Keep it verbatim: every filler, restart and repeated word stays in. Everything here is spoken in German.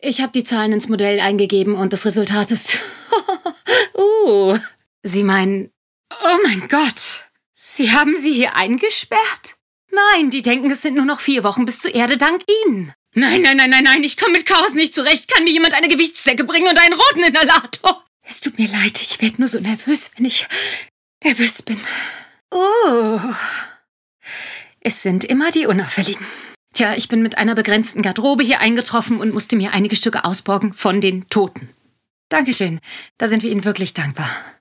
Ich habe die Zahlen ins Modell eingegeben und das Resultat ist... uh, Sie meinen... Oh mein Gott! Sie haben sie hier eingesperrt? Nein, die denken, es sind nur noch vier Wochen bis zur Erde dank Ihnen. Nein, nein, nein, nein, nein, ich komme mit Chaos nicht zurecht. Kann mir jemand eine Gewichtsdecke bringen und einen roten Inhalator? Es tut mir leid, ich werde nur so nervös, wenn ich nervös bin. Oh. Es sind immer die Unauffälligen. Tja, ich bin mit einer begrenzten Garderobe hier eingetroffen und musste mir einige Stücke ausborgen von den Toten. Dankeschön, da sind wir Ihnen wirklich dankbar.